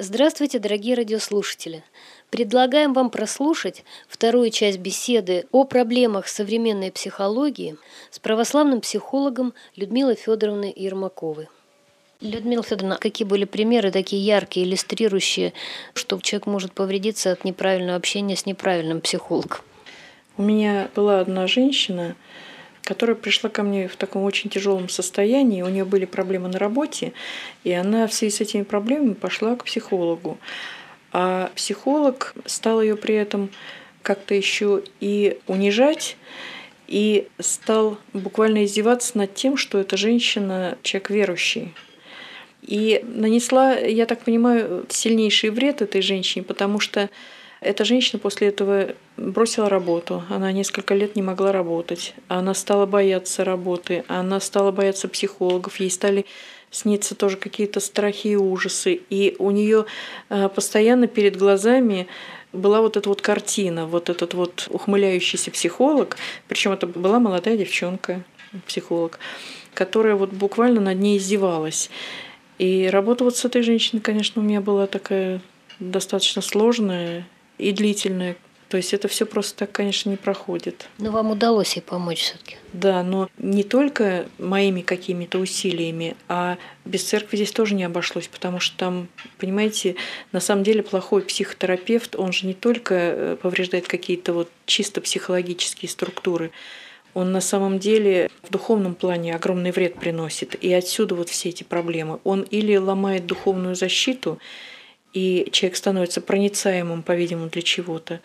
Здравствуйте, дорогие радиослушатели! Предлагаем вам прослушать вторую часть беседы о проблемах современной психологии с православным психологом Людмилой Федоровной Ермаковой. Людмила Федоровна, какие были примеры такие яркие, иллюстрирующие, что человек может повредиться от неправильного общения с неправильным психологом? У меня была одна женщина, которая пришла ко мне в таком очень тяжелом состоянии. У нее были проблемы на работе, и она в связи с этими проблемами пошла к психологу. А психолог стал ее при этом как-то еще и унижать, и стал буквально издеваться над тем, что эта женщина человек верующий. И нанесла, я так понимаю, сильнейший вред этой женщине, потому что эта женщина после этого бросила работу. Она несколько лет не могла работать. Она стала бояться работы, она стала бояться психологов. Ей стали сниться тоже какие-то страхи и ужасы. И у нее постоянно перед глазами была вот эта вот картина, вот этот вот ухмыляющийся психолог. Причем это была молодая девчонка, психолог, которая вот буквально над ней издевалась. И работа вот с этой женщиной, конечно, у меня была такая достаточно сложная и длительная. То есть это все просто так, конечно, не проходит. Но вам удалось ей помочь все-таки. Да, но не только моими какими-то усилиями, а без церкви здесь тоже не обошлось, потому что там, понимаете, на самом деле плохой психотерапевт, он же не только повреждает какие-то вот чисто психологические структуры, он на самом деле в духовном плане огромный вред приносит. И отсюда вот все эти проблемы. Он или ломает духовную защиту, и человек становится проницаемым, по-видимому, для чего-то.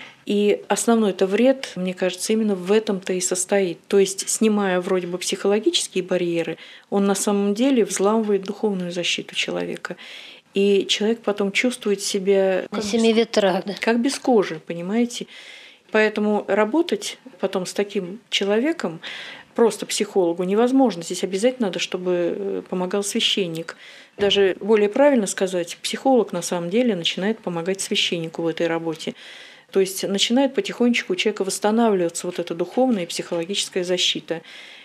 И основной это вред, мне кажется, именно в этом-то и состоит. То есть, снимая вроде бы психологические барьеры, он на самом деле взламывает духовную защиту человека. И человек потом чувствует себя на семи ветрах, да? Как без кожи, понимаете? Поэтому работать потом с таким человеком, просто психологу, невозможно. Здесь обязательно надо, чтобы помогал священник. Даже более правильно сказать, психолог на самом деле начинает помогать священнику в этой работе. То есть начинает потихонечку у человека восстанавливаться вот эта духовная и психологическая защита.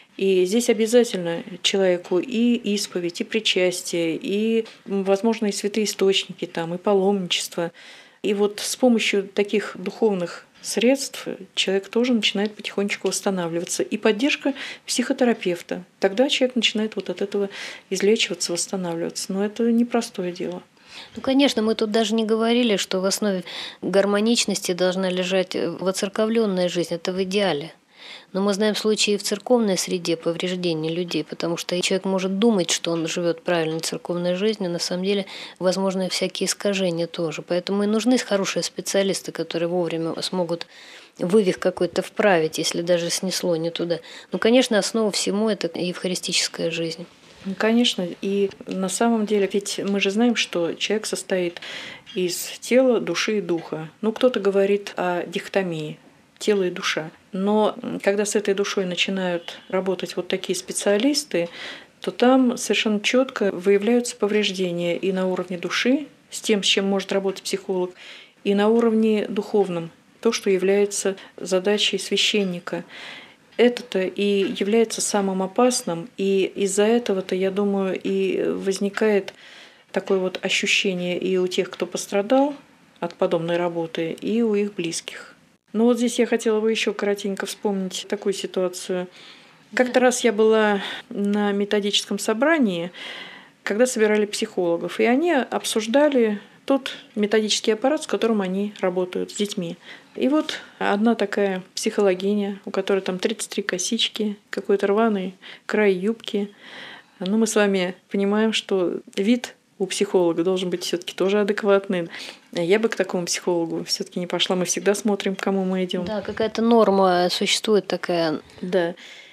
И здесь обязательно человеку и исповедь, и причастие, и, возможно, и святые источники, там, и паломничество. И вот с помощью таких духовных средств человек тоже начинает потихонечку восстанавливаться. И поддержка психотерапевта. Тогда человек начинает вот от этого излечиваться, восстанавливаться. Но это непростое дело. Ну, конечно, мы тут даже не говорили, что в основе гармоничности должна лежать воцерковленная жизнь. Это в идеале. Но мы знаем случаи в церковной среде повреждения людей, потому что человек может думать, что он живет правильной церковной жизнью, на самом деле возможны всякие искажения тоже. Поэтому и нужны хорошие специалисты, которые вовремя смогут вывих какой-то вправить, если даже снесло не туда. Ну, конечно, основа всему – это евхаристическая жизнь. Конечно, и на самом деле, ведь мы же знаем, что человек состоит из тела, души и духа. Ну, кто-то говорит о дихотомии – тело и душа. Но когда с этой душой начинают работать вот такие специалисты, то там совершенно четко выявляются повреждения и на уровне души, с тем, с чем может работать психолог, и на уровне духовном, то, что является задачей священника. Это-то и является самым опасным, и из-за этого-то, я думаю, и возникает такое вот ощущение и у тех, кто пострадал от подобной работы, и у их близких. Ну вот здесь я хотела бы еще коротенько вспомнить такую ситуацию. Как-то раз я была на методическом собрании, когда собирали психологов, и они обсуждали тот методический аппарат, с которым они работают с детьми. И вот одна такая психологиня, у которой там 33 косички, какой-то рваный край юбки. Ну, мы с вами понимаем, что вид у психолога должен быть все-таки тоже адекватный. Я бы к такому психологу все-таки не пошла. Мы всегда смотрим, к кому мы идем. Да, какая-то норма существует такая. Да.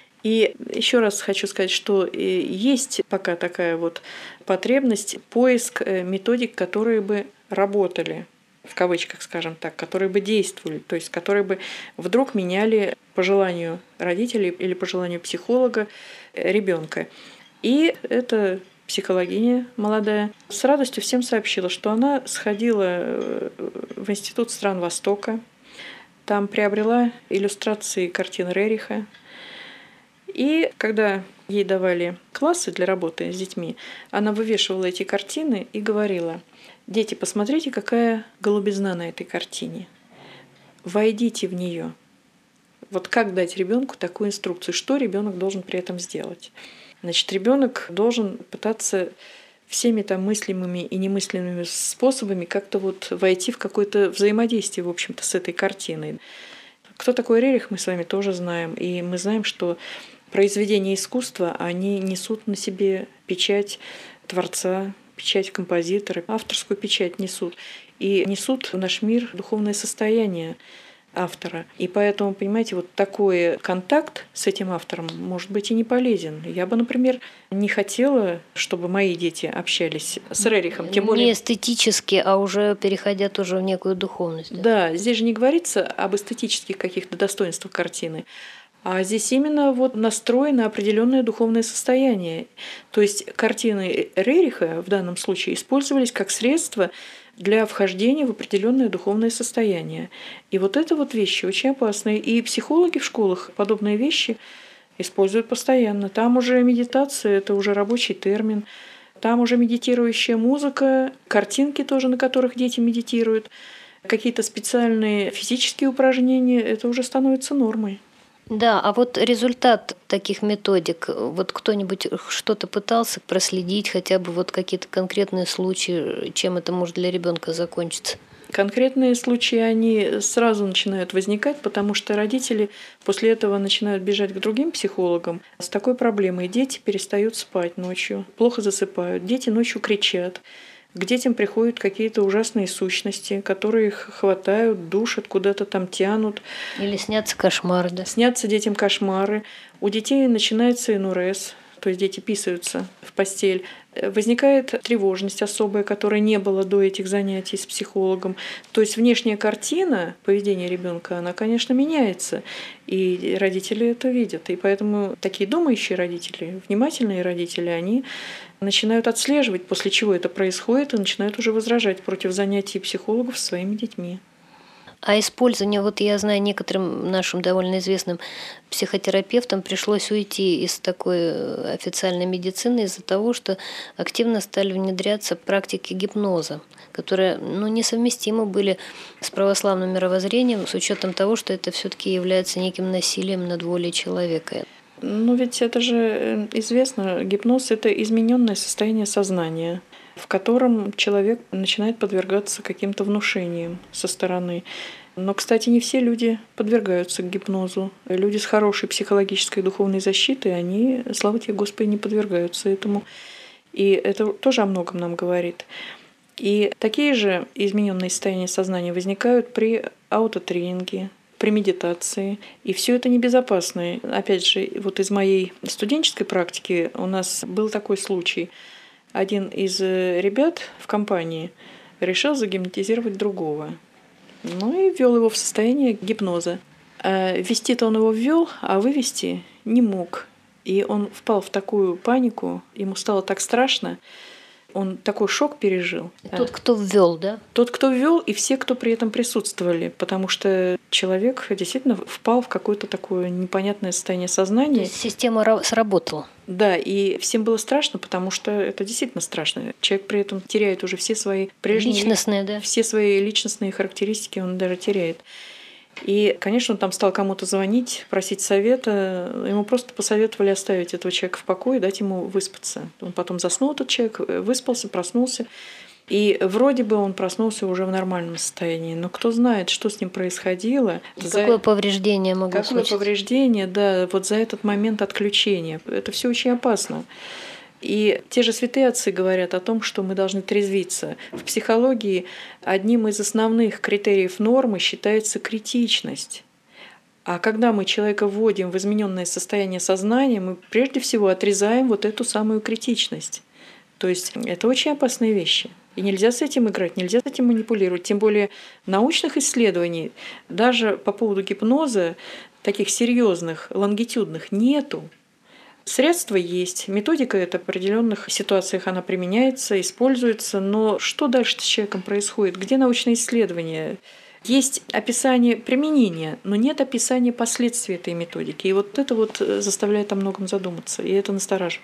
И еще раз хочу сказать, что есть пока такая вот потребность, поиск методик, которые бы работали, в кавычках, скажем так, которые бы действовали, то есть которые бы вдруг меняли по желанию родителей или по желанию психолога ребенка. И это психологиня молодая с радостью всем сообщила, что она сходила в Институт стран Востока, там приобрела иллюстрации картин Рериха. И когда ей давали классы для работы с детьми, она вывешивала эти картины и говорила: Дети, посмотрите, какая голубизна на этой картине. Войдите в нее. Вот как дать ребенку такую инструкцию, что ребенок должен при этом сделать? Значит, ребенок должен пытаться всеми там мыслимыми и немыслимыми способами как-то вот войти в какое-то взаимодействие, в общем-то, с этой картиной. Кто такой Рерих, мы с вами тоже знаем. И мы знаем, что произведения искусства, они несут на себе печать творца, печать композитора, авторскую печать несут. И несут в наш мир духовное состояние автора. И поэтому, понимаете, вот такой контакт с этим автором может быть и не полезен. Я бы, например, не хотела, чтобы мои дети общались с Рерихом. Тем более... Не эстетически, а уже переходя тоже в некую духовность. Да, здесь же не говорится об эстетических каких-то достоинствах картины. А здесь именно вот настрой на определенное духовное состояние. То есть картины Рериха в данном случае использовались как средство для вхождения в определенное духовное состояние. И вот это вот вещи очень опасные. И психологи в школах подобные вещи используют постоянно. Там уже медитация, это уже рабочий термин. Там уже медитирующая музыка, картинки тоже, на которых дети медитируют. Какие-то специальные физические упражнения, это уже становится нормой. Да, а вот результат таких методик, вот кто-нибудь что-то пытался проследить, хотя бы вот какие-то конкретные случаи, чем это может для ребенка закончиться? Конкретные случаи, они сразу начинают возникать, потому что родители после этого начинают бежать к другим психологам с такой проблемой. Дети перестают спать ночью, плохо засыпают, дети ночью кричат. К детям приходят какие-то ужасные сущности, которые их хватают, душат, куда-то там тянут. Или снятся кошмары, да? Снятся детям кошмары. У детей начинается НРС, то есть дети писаются в постель. Возникает тревожность особая, которой не было до этих занятий с психологом. То есть внешняя картина поведения ребенка, она, конечно, меняется. И родители это видят. И поэтому такие думающие родители, внимательные родители, они начинают отслеживать, после чего это происходит, и начинают уже возражать против занятий психологов со своими детьми. А использование, вот я знаю, некоторым нашим довольно известным психотерапевтам пришлось уйти из такой официальной медицины из-за того, что активно стали внедряться практики гипноза, которые несовместимы были с православным мировоззрением, с учетом того, что это все-таки является неким насилием над волей человека. Но ведь это же известно, гипноз – это измененное состояние сознания, в котором человек начинает подвергаться каким-то внушениям со стороны. Но, кстати, не все люди подвергаются гипнозу. Люди с хорошей психологической и духовной защитой, они, слава тебе, Господи, не подвергаются этому. И это тоже о многом нам говорит. И такие же измененные состояния сознания возникают при аутотренинге, при медитации. И все это небезопасно. Опять же, вот из моей студенческой практики у нас был такой случай. Один из ребят в компании решил загипнотизировать другого. Ну и ввел его в состояние гипноза. Ввести-то он его ввел, а вывести не мог. И он впал в такую панику, ему стало так страшно, он такой шок пережил. Тот, кто ввел, да? Тот, кто ввел, и все, кто при этом присутствовали, потому что человек действительно впал в какое-то такое непонятное состояние сознания. То есть система сработала. Да, и всем было страшно, потому что это действительно страшно. Человек при этом теряет уже все свои прежние... Личностные, да? Все свои личностные характеристики он даже теряет. И, конечно, он там стал кому-то звонить, просить совета. Ему просто посоветовали оставить этого человека в покое, дать ему выспаться. Он потом заснул, этот человек, выспался, проснулся. И вроде бы он проснулся уже в нормальном состоянии. Но кто знает, что с ним происходило. Какое повреждение могло случиться? Какое повреждение, да, вот за этот момент отключения. Это все очень опасно. И те же святые отцы говорят о том, что мы должны трезвиться. В психологии одним из основных критериев нормы считается критичность. А когда мы человека вводим в измененное состояние сознания, мы прежде всего отрезаем вот эту самую критичность. То есть это очень опасные вещи. И нельзя с этим играть, нельзя с этим манипулировать. Тем более научных исследований даже по поводу гипноза таких серьезных, лонгитюдных нету. Средства есть, методика эта в определенных ситуациях она применяется, используется, но что дальше с человеком происходит? Где научные исследования? Есть описание применения, но нет описания последствий этой методики. И вот это вот заставляет о многом задуматься, и это настораживает.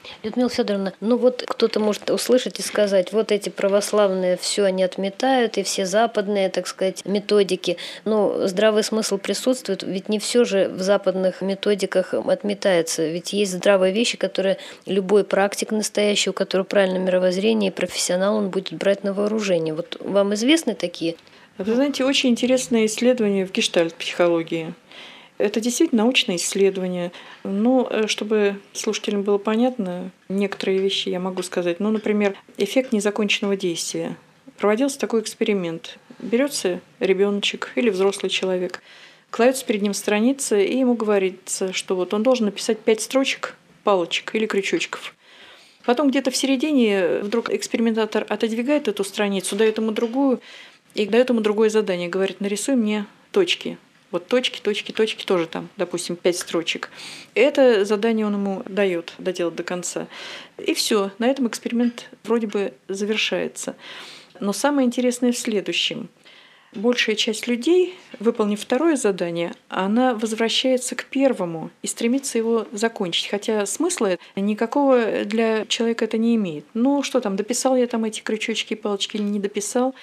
Людмила Федоровна, ну вот кто-то может услышать и сказать, вот эти православные все они отметают, и все западные, так сказать, методики. Но здравый смысл присутствует, ведь не все же в западных методиках отметается. Ведь есть здравые вещи, которые любой практик настоящий, у которого правильное мировоззрение и профессионал, он будет брать на вооружение. Вот вам известны такие? Вы знаете, очень интересное исследование в гештальт-психологии. Это действительно научное исследование. Но чтобы слушателям было понятно, некоторые вещи я могу сказать. Ну, например, эффект незаконченного действия. Проводился такой эксперимент. Берется ребеночек или взрослый человек, кладется перед ним страница, и ему говорится, что вот он должен написать 5 строчек, палочек или крючочков. Потом где-то в середине вдруг экспериментатор отодвигает эту страницу, дает ему другую, и дает ему другое задание. Говорит, нарисуй мне точки. Вот точки, точки, точки тоже там, допустим, 5 строчек. Это задание он ему дает доделать до конца. И все, на этом эксперимент вроде бы завершается. Но самое интересное в следующем. Большая часть людей, выполнив второе задание, она возвращается к первому и стремится его закончить. Хотя смысла никакого для человека это не имеет. Ну что там, дописал я там эти крючочки, палочки или не дописал.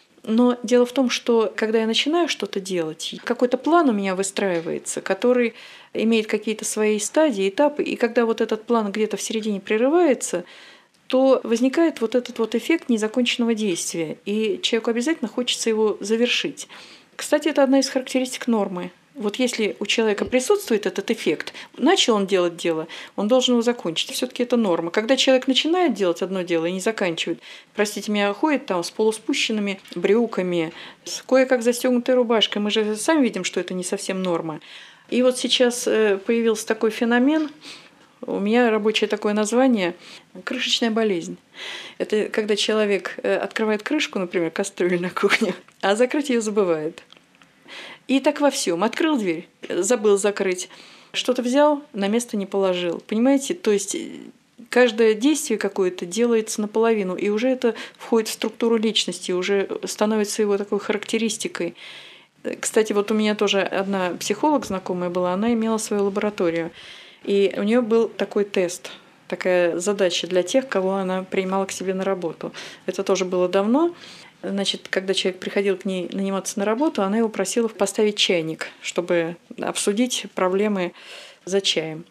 Но дело в том, что когда я начинаю что-то делать, какой-то план у меня выстраивается, который имеет какие-то свои стадии, этапы, и когда вот этот план где-то в середине прерывается, то возникает вот этот вот эффект незаконченного действия, и человеку обязательно хочется его завершить. Кстати, это одна из характеристик нормы. Вот если у человека присутствует этот эффект, начал он делать дело, он должен его закончить. Все-таки это норма. Когда человек начинает делать одно дело и не заканчивает, простите меня, ходит там с полуспущенными брюками, с кое-как застегнутой рубашкой, мы же сами видим, что это не совсем норма. И вот сейчас появился такой феномен, у меня рабочее такое название – крышечная болезнь. Это когда человек открывает крышку, например, кастрюли на кухне, а закрыть ее забывает. И так во всем. Открыл дверь, забыл закрыть. Что-то взял, на место не положил. Понимаете? То есть каждое действие какое-то делается наполовину, и уже это входит в структуру личности, уже становится его такой характеристикой. Кстати, вот у меня тоже одна психолог знакомая была, она имела свою лабораторию. И у нее был такой тест, такая задача для тех, кого она принимала к себе на работу. Это тоже было давно. Значит, когда человек приходил к ней наниматься на работу, она его просила поставить чайник, чтобы обсудить проблемы за чаем.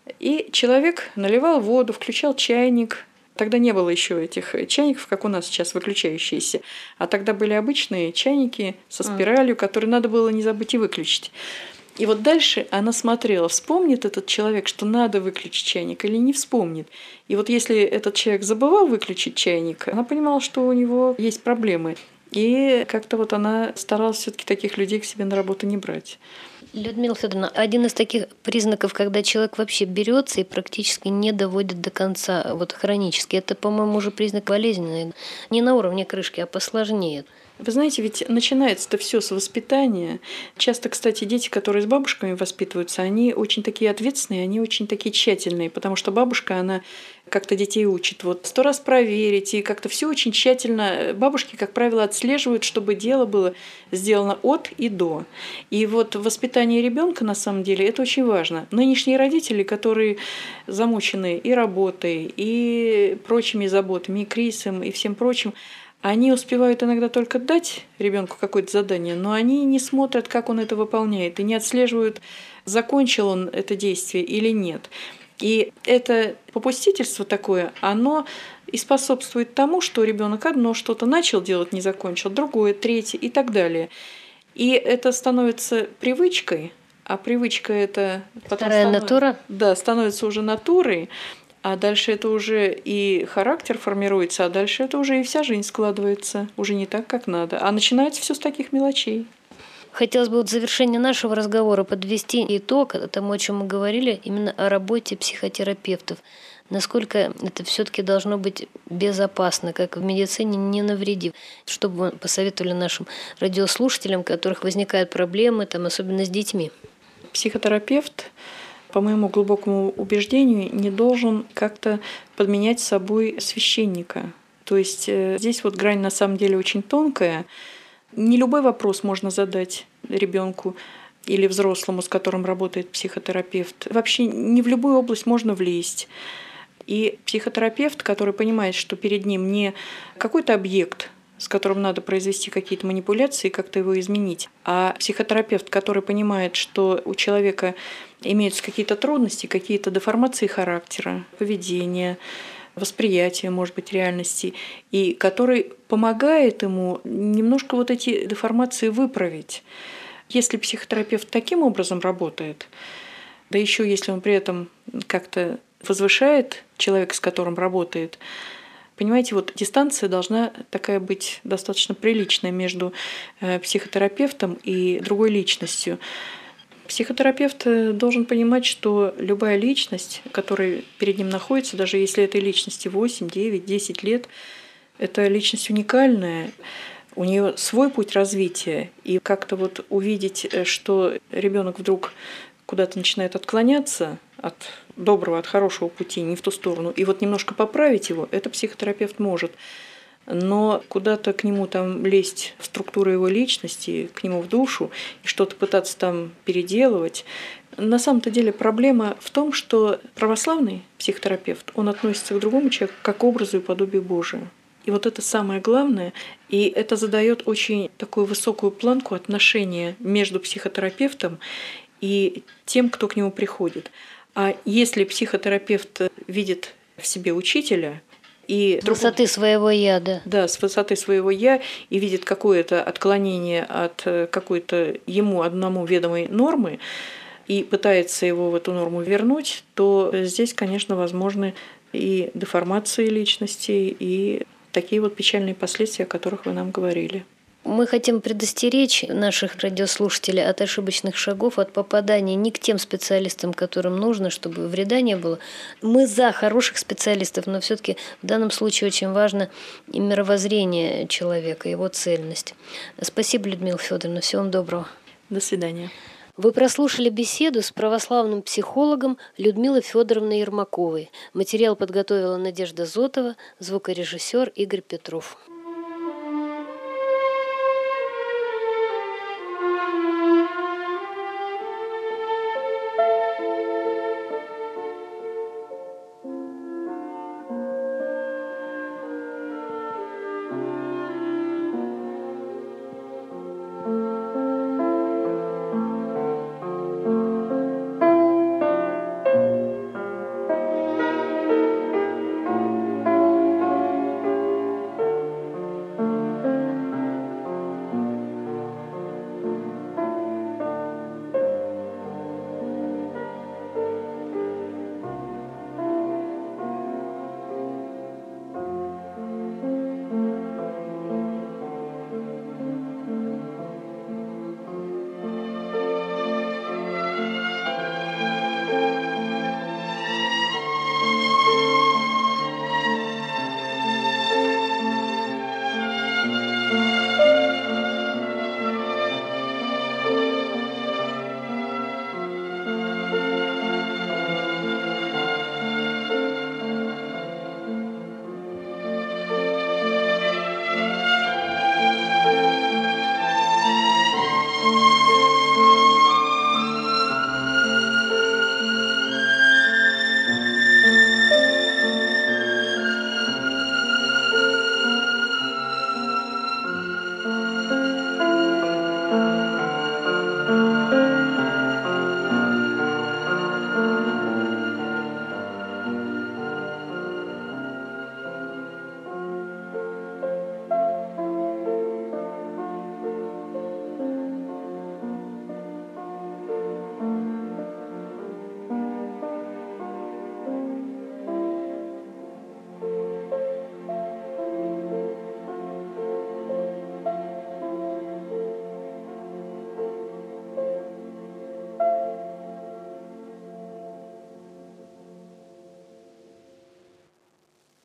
И человек наливал воду, включал чайник. Тогда не было еще этих чайников, как у нас сейчас, выключающиеся. А тогда были обычные чайники со спиралью, которые надо было не забыть и выключить. И вот дальше она смотрела, вспомнит этот человек, что надо выключить чайник, или не вспомнит. И вот если этот человек забывал выключить чайник, она понимала, что у него есть проблемы. И как-то вот она старалась все-таки таких людей к себе на работу не брать. Людмила Федоровна, один из таких признаков, когда человек вообще берется и практически не доводит до конца, вот хронически, это, по-моему, уже признак болезненный. Не на уровне крышки, а посложнее. Вы знаете, ведь начинается-то все с воспитания. Часто, кстати, дети, которые с бабушками воспитываются, они очень такие ответственные, они очень такие тщательные, потому что бабушка, она как-то детей учит. Вот 100 раз проверить, и как-то все очень тщательно. Бабушки, как правило, отслеживают, чтобы дело было сделано от и до. И вот воспитание ребенка на самом деле это очень важно. Нынешние родители, которые замучены и работой, и прочими заботами, и кризисом, и всем прочим, они успевают иногда только дать ребенку какое-то задание, но они не смотрят, как он это выполняет, и не отслеживают, закончил он это действие или нет. И это попустительство такое, оно и способствует тому, что ребенок одно что-то начал делать, не закончил, другое, третье и так далее. И это становится привычкой, а привычка это потом натура? Да, становится уже натурой. А дальше это уже и характер формируется, а дальше это уже и вся жизнь складывается. Уже не так, как надо. А начинается все с таких мелочей. Хотелось бы в завершение нашего разговора подвести итог тому, о чем мы говорили, именно о работе психотерапевтов. Насколько это все-таки должно быть безопасно, как в медицине, не навредив. Что бы вы посоветовали нашим радиослушателям, у которых возникают проблемы, там, особенно с детьми? Психотерапевт, по моему глубокому убеждению, не должен как-то подменять собой священника. То есть здесь вот грань на самом деле очень тонкая. Не любой вопрос можно задать ребенку или взрослому, с которым работает психотерапевт. Вообще не в любую область можно влезть. И психотерапевт, который понимает, что перед ним не какой-то объект, с которым надо произвести какие-то манипуляции и как-то его изменить, а психотерапевт, который понимает, что у человека имеются какие-то трудности, какие-то деформации характера, поведения, восприятия, может быть, реальности, и который помогает ему немножко вот эти деформации выправить. Если психотерапевт таким образом работает, да еще если он при этом как-то возвышает человека, с которым работает, понимаете, вот дистанция должна такая быть достаточно приличная между психотерапевтом и другой личностью. Психотерапевт должен понимать, что любая личность, которая перед ним находится, даже если этой личности 8, 9, 10 лет, это личность уникальная, у нее свой путь развития, и как-то вот увидеть, что ребенок вдруг куда-то начинает отклоняться от доброго, от хорошего пути, не в ту сторону, и вот немножко поправить его, это психотерапевт может. Но куда-то к нему там лезть в структуру его личности, к нему в душу и что-то пытаться там переделывать. На самом-то деле проблема в том, что православный психотерапевт, он относится к другому человеку как к образу и подобию Божию. И вот это самое главное, и это задает очень такую высокую планку отношения между психотерапевтом и тем, кто к нему приходит. А если психотерапевт видит в себе учителя, и с высоты своего «я», да. Да, с высоты своего «я» и видит какое-то отклонение от какой-то ему одному ведомой нормы и пытается его в эту норму вернуть, то здесь, конечно, возможны и деформации личности, и такие вот печальные последствия, о которых вы нам говорили. Мы хотим предостеречь наших радиослушателей от ошибочных шагов, от попадания не к тем специалистам, которым нужно, чтобы вреда не было. Мы за хороших специалистов, но все-таки в данном случае очень важно и мировоззрение человека, его цельность. Спасибо, Людмила Федоровна. Всего вам доброго. До свидания. Вы прослушали беседу с православным психологом Людмилой Федоровной Ермаковой. Материал подготовила Надежда Зотова, звукорежиссер Игорь Петров.